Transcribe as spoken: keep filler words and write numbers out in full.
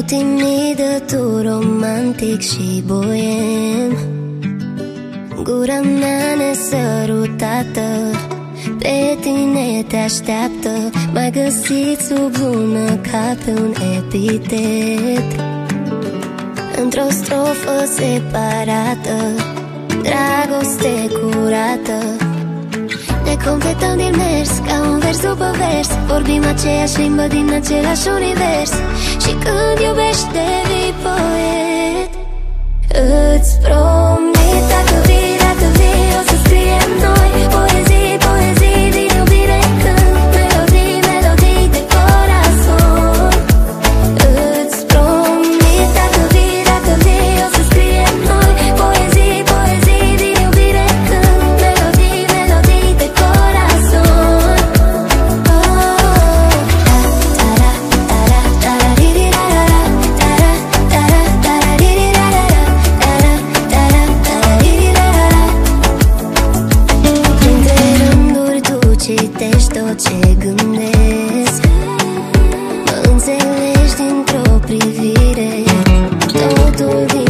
timidă, tu romantic și boiem. Gura mea nesărutată pe tine te așteaptă. M-ai găsit sub lună ca pe un epitet. Într-o strofă separată, dragoste curată. Ne completăm din mers, ca un vers după vers. Vorbim aceeași limbă din același univers. Și când iubești devii poet. Îți promit, dacă vii, dacă vii, o să scriem noi poezii, poezii din iubire, cânt melodii, melodii de corazon. Îți promit, dacă vii, dacă vii, o să scriem noi poezii, poezii din iubire, cânt melodii, melodii de corazon. Citești tot ce gândesc, mă înțelegi dintr-o privire, totul din